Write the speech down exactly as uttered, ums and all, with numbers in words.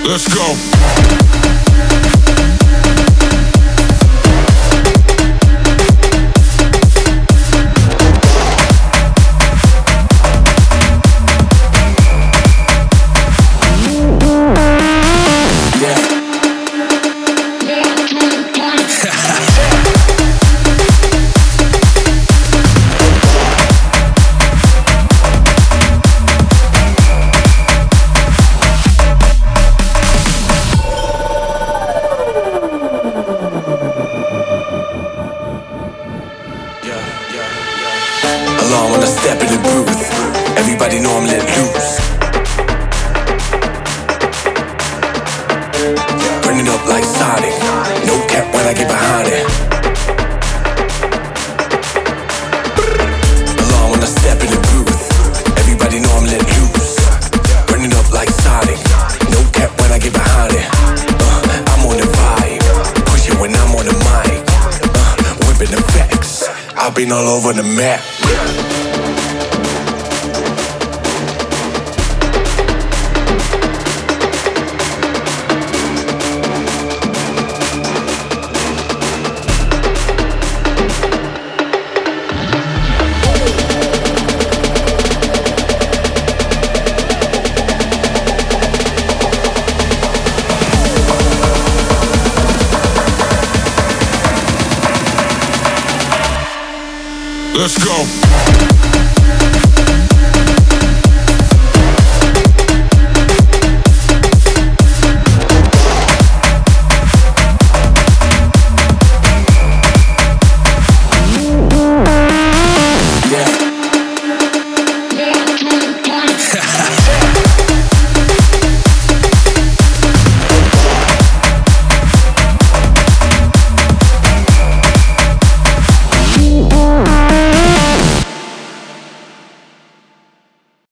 Let's go. Alarm when I step in the booth. Everybody know I'm let loose. Burning up like Sonic. No cap when I get behind it. Alarm when I step in the booth. Everybody know I'm let loose. Burning up like Sonic. No cap when I get behind it. uh, I'm on the vibe. Push it when I'm on the mic. uh, Whipping the facts. I've been all over the map. Let's go.